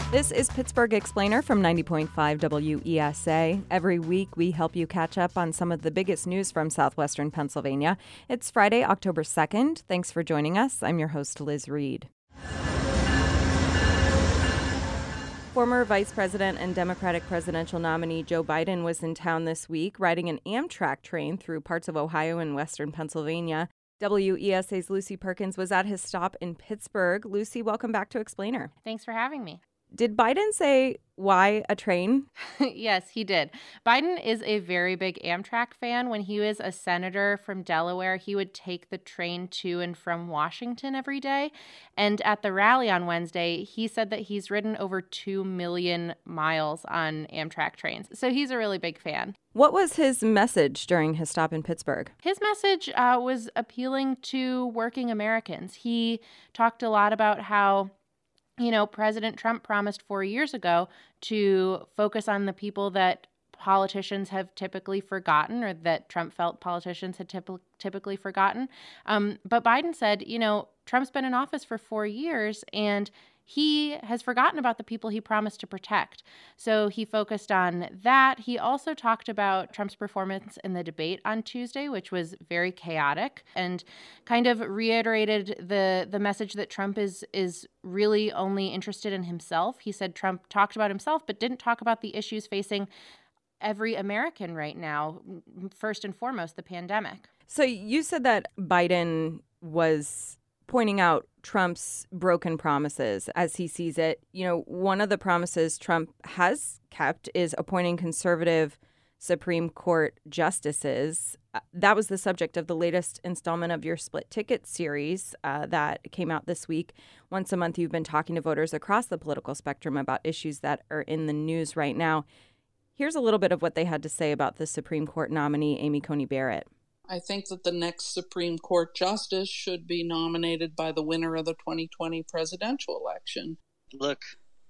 This is Pittsburgh Explainer from 90.5 WESA. Every week, we help you catch up on some of the biggest news from southwestern Pennsylvania. It's Friday, October 2nd. Thanks for joining us. I'm your host, Liz Reed. Former Vice President and Democratic presidential nominee Joe Biden was in town this week, riding an Amtrak train through parts of Ohio and western Pennsylvania. WESA's Lucy Perkins was at his stop in Pittsburgh. Lucy, welcome back to Explainer. Thanks for having me. Did Biden say why a train? Yes, he did. Biden is a very big Amtrak fan. When he was a senator from Delaware, he would take the train to and from Washington every day. And at the rally on Wednesday, he said that he's ridden over 2 million miles on Amtrak trains. So he's a really big fan. What was his message during his stop in Pittsburgh? His message was appealing to working Americans. He talked a lot about how President Trump promised 4 years ago to focus on the people that politicians have typically forgotten, or that Trump felt politicians had typically forgotten. But Biden said, Trump's been in office for 4 years and he has forgotten about the people he promised to protect. So he focused on that. He also talked about Trump's performance in the debate on Tuesday, which was very chaotic, and kind of reiterated the message that Trump is really only interested in himself. He said Trump talked about himself, but didn't talk about the issues facing every American right now, first and foremost, the pandemic. So you said that Biden was pointing out Trump's broken promises as he sees it. One of the promises Trump has kept is appointing conservative Supreme Court justices. That was the subject of the latest installment of your Split Ticket series that came out this week. Once a month, you've been talking to voters across the political spectrum about issues that are in the news right now. Here's a little bit of what they had to say about the Supreme Court nominee, Amy Coney Barrett. I think that the next Supreme Court justice should be nominated by the winner of the 2020 presidential election. Look,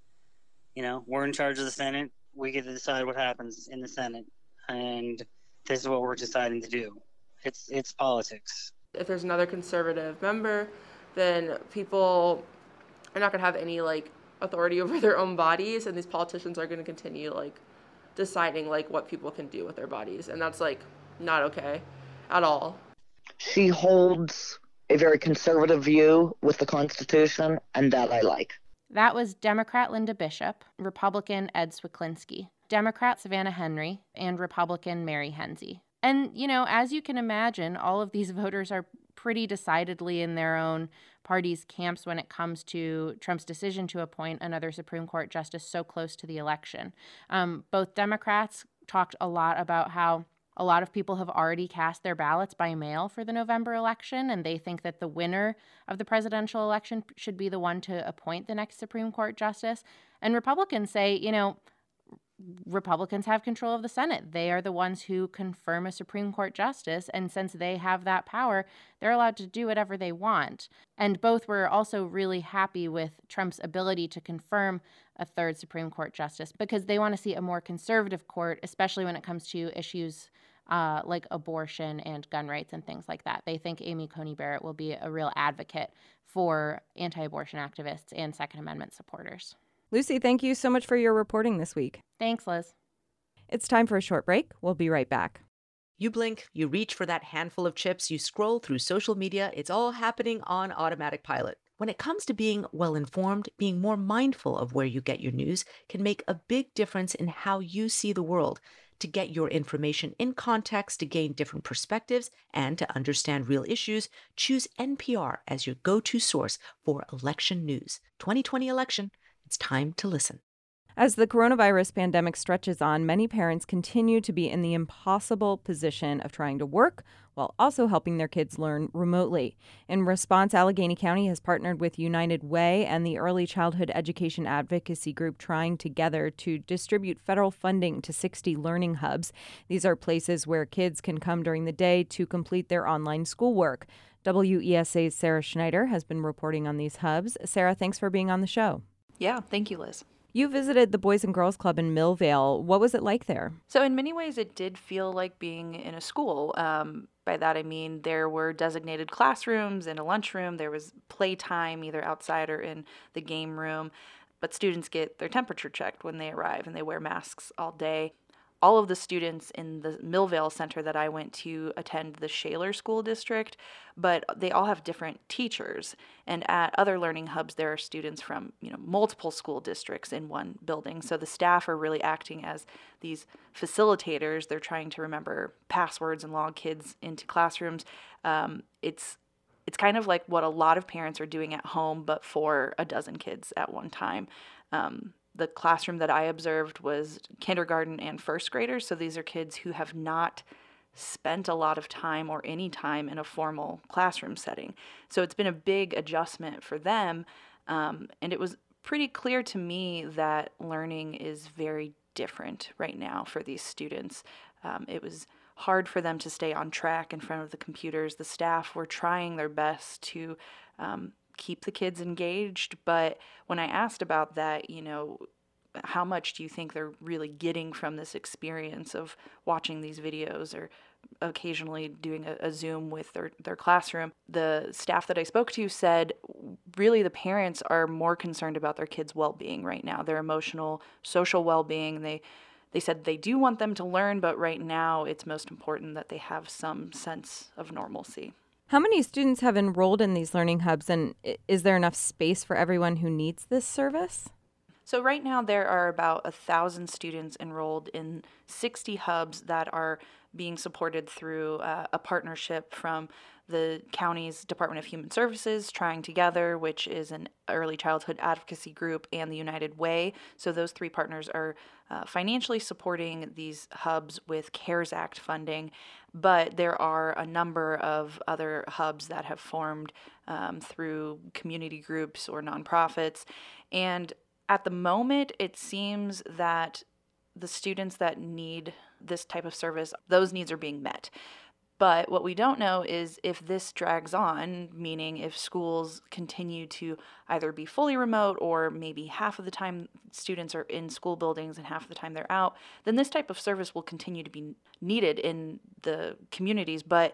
we're in charge of the Senate. We get to decide what happens in the Senate. And this is what we're deciding to do. It's politics. If there's another conservative member, then people are not going to have any, authority over their own bodies. And these politicians are going to continue, deciding, what people can do with their bodies. And that's, not okay at all. She holds a very conservative view with the Constitution, and that I like. That was Democrat Linda Bishop, Republican Ed Swiklinski, Democrat Savannah Henry, and Republican Mary Hensey. And, as you can imagine, all of these voters are pretty decidedly in their own party's camps when it comes to Trump's decision to appoint another Supreme Court justice so close to the election. Both Democrats talked a lot about how a lot of people have already cast their ballots by mail for the November election, and they think that the winner of the presidential election should be the one to appoint the next Supreme Court justice. And Republicans say, Republicans have control of the Senate. They are the ones who confirm a Supreme Court justice, and since they have that power, they're allowed to do whatever they want. And both were also really happy with Trump's ability to confirm a third Supreme Court justice because they want to see a more conservative court, especially when it comes to issues like abortion and gun rights and things like that. They think Amy Coney Barrett will be a real advocate for anti-abortion activists and Second Amendment supporters. Lucy, thank you so much for your reporting this week. Thanks, Liz. It's time for a short break. We'll be right back. You blink, you reach for that handful of chips, you scroll through social media, it's all happening on automatic pilot. When it comes to being well-informed, being more mindful of where you get your news can make a big difference in how you see the world. To get your information in context, to gain different perspectives, and to understand real issues, choose NPR as your go-to source for election news. 2020 election, it's time to listen. As the coronavirus pandemic stretches on, many parents continue to be in the impossible position of trying to work while also helping their kids learn remotely. In response, Allegheny County has partnered with United Way and the Early Childhood Education Advocacy Group Trying Together to distribute federal funding to 60 learning hubs. These are places where kids can come during the day to complete their online schoolwork. WESA's Sarah Schneider has been reporting on these hubs. Sarah, thanks for being on the show. Yeah, thank you, Liz. You visited the Boys and Girls Club in Millvale. What was it like there? So in many ways, it did feel like being in a school. By that, I mean there were designated classrooms and a lunchroom. There was playtime either outside or in the game room. but students get their temperature checked when they arrive, and they wear masks all day. All of the students in the Millvale Center that I went to attend the Shaler School District, but they all have different teachers. And at other learning hubs, there are students from, multiple school districts in one building. So the staff are really acting as these facilitators. They're trying to remember passwords and log kids into classrooms. It's kind of like what a lot of parents are doing at home, but for a dozen kids at one time. The classroom that I observed was kindergarten and first graders. So these are kids who have not spent a lot of time or any time in a formal classroom setting. So it's been a big adjustment for them. And it was pretty clear to me that learning is very different right now for these students. It was hard for them to stay on track in front of the computers. The staff were trying their best to keep the kids engaged, but when I asked about that, how much do you think they're really getting from this experience of watching these videos or occasionally doing a Zoom with their classroom, the staff that I spoke to said really the parents are more concerned about their kids' well-being right now, their emotional, social well-being. They said they do want them to learn, but right now it's most important that they have some sense of normalcy. How many students have enrolled in these learning hubs, and is there enough space for everyone who needs this service? So right now there are about 1,000 students enrolled in 60 hubs that are being supported through a partnership from the county's Department of Human Services, Trying Together, which is an early childhood advocacy group, and the United Way. So those three partners are financially supporting these hubs with CARES Act funding, but there are a number of other hubs that have formed through community groups or nonprofits. And at the moment, it seems that the students that need this type of service, those needs are being met. But what we don't know is if this drags on, meaning if schools continue to either be fully remote or maybe half of the time students are in school buildings and half of the time they're out, then this type of service will continue to be needed in the communities. But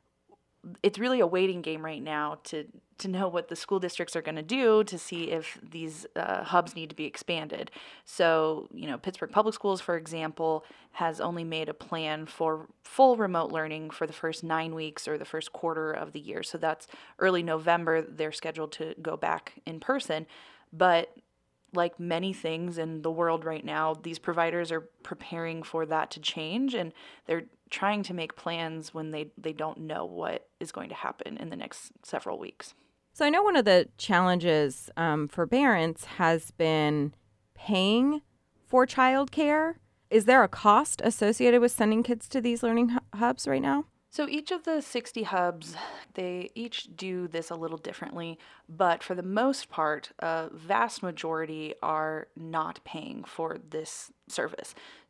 it's really a waiting game right now to know what the school districts are going to do to see if these hubs need to be expanded. So, Pittsburgh Public Schools, for example, has only made a plan for full remote learning for the first 9 weeks or the first quarter of the year. So that's early November, they're scheduled to go back in person. But like many things in the world right now, these providers are preparing for that to change, and they're trying to make plans when they don't know what is going to happen in the next several weeks. So I know one of the challenges for parents has been paying for childcare. Is there a cost associated with sending kids to these learning hubs right now? So each of the 60 hubs, they each do this a little differently, but for the most part, a vast majority are not paying for this service.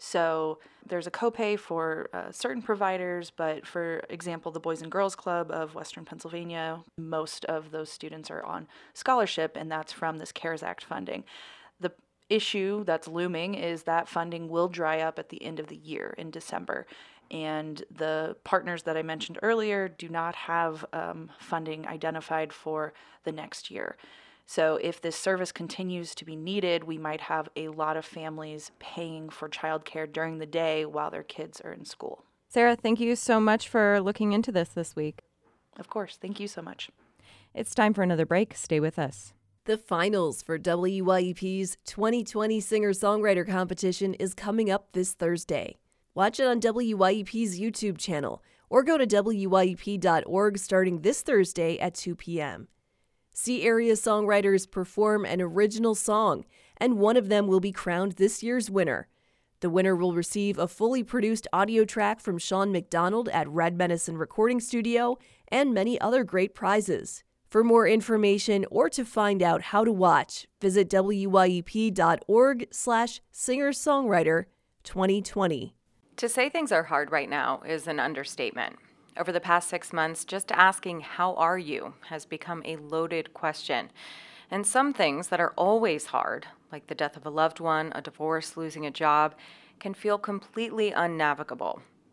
So there's a copay for certain providers, but for example, the Boys and Girls Club of Western Pennsylvania, most of those students are on scholarship, and that's from this CARES Act funding. The issue that's looming is that funding will dry up at the end of the year in December. And the partners that I mentioned earlier do not have funding identified for the next year. So if this service continues to be needed, we might have a lot of families paying for childcare during the day while their kids are in school. Sarah, thank you so much for looking into this week. Of course. Thank you so much. It's time for another break. Stay with us. The finals for WYEP's 2020 Singer-Songwriter Competition is coming up this Thursday. Watch it on WYEP's YouTube channel or go to wyep.org starting this Thursday at 2 p.m. See area songwriters perform an original song, and one of them will be crowned this year's winner. The winner will receive a fully produced audio track from Sean McDonald at Red Medicine Recording Studio and many other great prizes. For more information or to find out how to watch, visit wyep.org/singer-songwriter2020. To say things are hard right now is an understatement. Over the past 6 months, just asking how are you has become a loaded question. And some things that are always hard, like the death of a loved one, a divorce, losing a job, can feel completely unnavigable.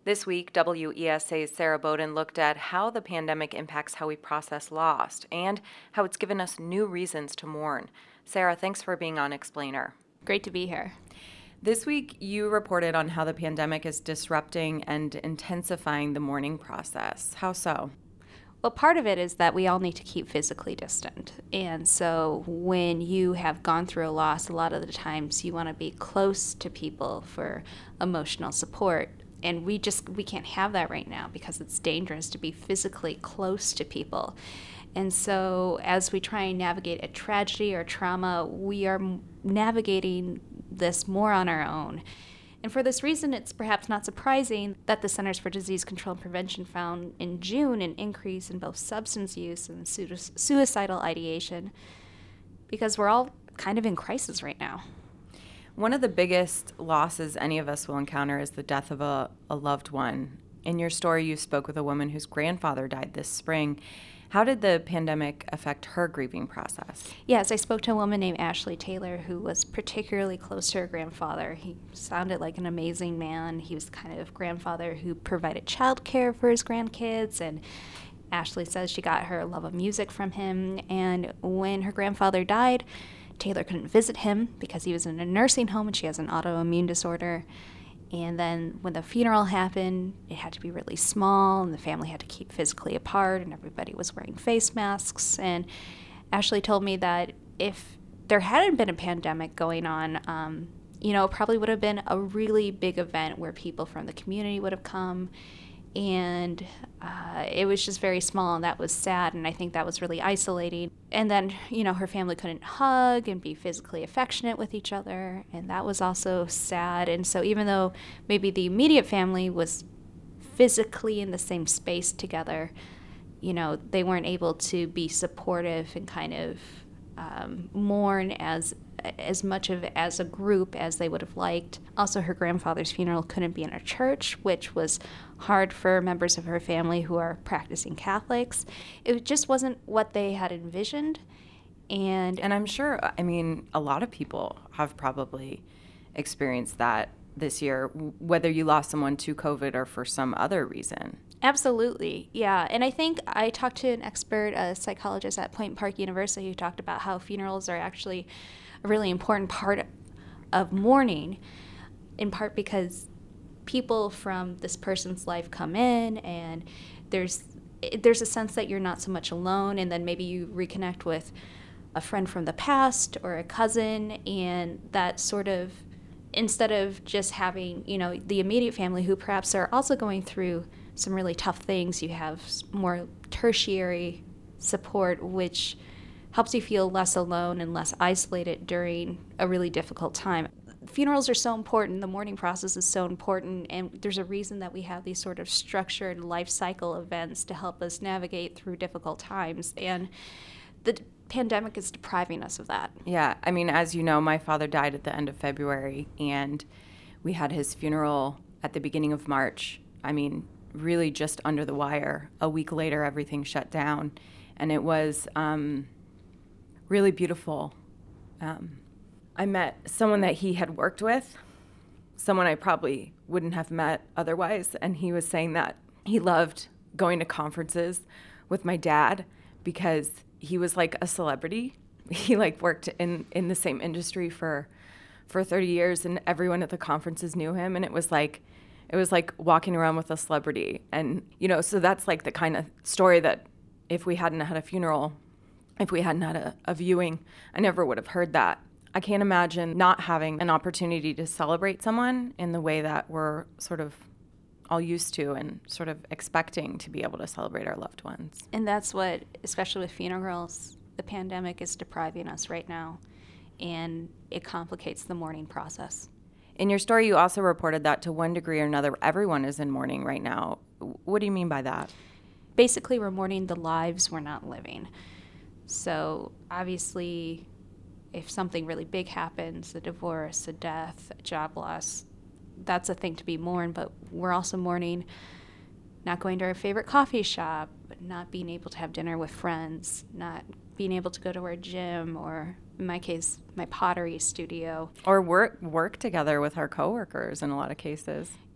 This week, WESA's Sarah Bowden looked at how the pandemic impacts how we process loss and how it's given us new reasons to mourn. Sarah, thanks for being on Explainer. Great to be here. This week, you reported on how the pandemic is disrupting and intensifying the mourning process. How so? Well, part of it is that we all need to keep physically distant. And so when you have gone through a loss, a lot of the times you want to be close to people for emotional support. And we can't have that right now because it's dangerous to be physically close to people. And so as we try and navigate a tragedy or trauma, we are navigating this more on our own. And for this reason, it's perhaps not surprising that the Centers for Disease Control and Prevention found in June an increase in both substance use and suicidal ideation, because we're all kind of in crisis right now. One of the biggest losses any of us will encounter is the death of a loved one. In your story, you spoke with a woman whose grandfather died this spring. How did the pandemic affect her grieving process? Yes, I spoke to a woman named Ashley Taylor who was particularly close to her grandfather. He sounded like an amazing man. He was the kind of grandfather who provided childcare for his grandkids, and Ashley says she got her love of music from him. And when her grandfather died, Taylor couldn't visit him because he was in a nursing home and she has an autoimmune disorder. And then when the funeral happened, it had to be really small and the family had to keep physically apart and everybody was wearing face masks. And Ashley told me that if there hadn't been a pandemic going on, it probably would have been a really big event where people from the community would have come. And it was just very small, and that was sad, and I think that was really isolating. And then, her family couldn't hug and be physically affectionate with each other, and that was also sad. And so even though maybe the immediate family was physically in the same space together, they weren't able to be supportive and kind of mourn as much as a group as they would have liked. Also, her grandfather's funeral couldn't be in a church, which was hard for members of her family who are practicing Catholics. It just wasn't what they had envisioned. And I'm sure, a lot of people have probably experienced that this year, whether you lost someone to COVID or for some other reason. Absolutely, yeah. And I think I talked to an expert, a psychologist at Point Park University, who talked about how funerals are actually a really important part of mourning, in part because people from this person's life come in and there's a sense that you're not so much alone, and then maybe you reconnect with a friend from the past or a cousin, and that sort of, instead of just having, the immediate family who perhaps are also going through some really tough things, you have more tertiary support, which helps you feel less alone and less isolated during a really difficult time. Funerals are so important, the mourning process is so important, and there's a reason that we have these sort of structured life cycle events to help us navigate through difficult times, and the pandemic is depriving us of that. Yeah, as you know, my father died at the end of February, and we had his funeral at the beginning of March. Really just under the wire. A week later, everything shut down, and it was really beautiful. I met someone that he had worked with, someone I probably wouldn't have met otherwise, and he was saying that he loved going to conferences with my dad because he was like a celebrity. He worked in the same industry for 30 years, and everyone at the conferences knew him, and it was like walking around with a celebrity. And, so that's the kind of story that if we hadn't had a funeral, if we hadn't had a viewing, I never would have heard that. I can't imagine not having an opportunity to celebrate someone in the way that we're sort of all used to and sort of expecting to be able to celebrate our loved ones. And that's what, especially with funerals, the pandemic is depriving us right now, and it complicates the mourning process. In your story, you also reported that to one degree or another, everyone is in mourning right now. What do you mean by that? Basically, we're mourning the lives we're not living. So obviously, if something really big happens, a divorce, a death, a job loss, that's a thing to be mourned, but we're also mourning not going to our favorite coffee shop, not being able to have dinner with friends, not being able to go to our gym, or in my case, my pottery studio. Or work together with our coworkers in a lot of cases.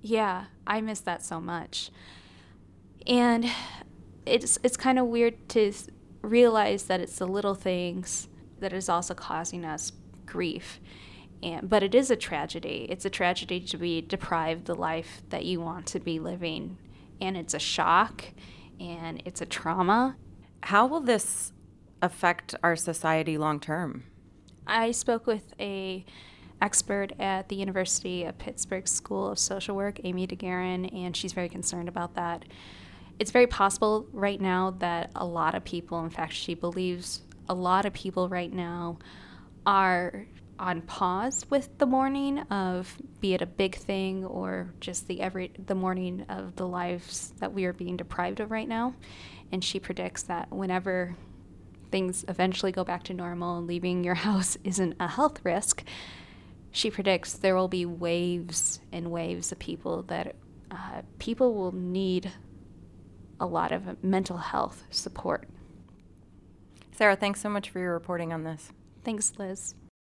Yeah, I miss that so much. And it's kind of weird to realize that it's the little things that is also causing us grief. But it is a tragedy. It's a tragedy to be deprived the life that you want to be living. And it's a shock, and it's a trauma. How will this affect our society long term? I spoke with a expert at the University of Pittsburgh School of Social Work, Amy DeGuerin, and she's very concerned about that. It's very possible right now that a lot of people, in fact, she believes a lot of people right now are on pause with the mourning of, be it a big thing or just the mourning of the lives that we are being deprived of right now. And she predicts that whenever things eventually go back to normal and leaving your house isn't a health risk, she predicts there will be waves and waves of people that people will need a lot of mental health support. Sarah, thanks so much for your reporting on this. Thanks, Liz.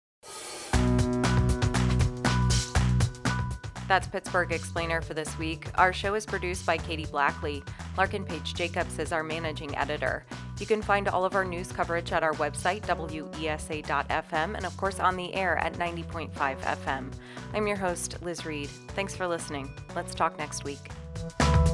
That's Pittsburgh Explainer for this week. Our show is produced by Katie Blackley. Larkin Page Jacobs is our managing editor. You can find all of our news coverage at our website, wesa.fm, and of course on the air at 90.5 FM. I'm your host, Liz Reed. Thanks for listening. Let's talk next week.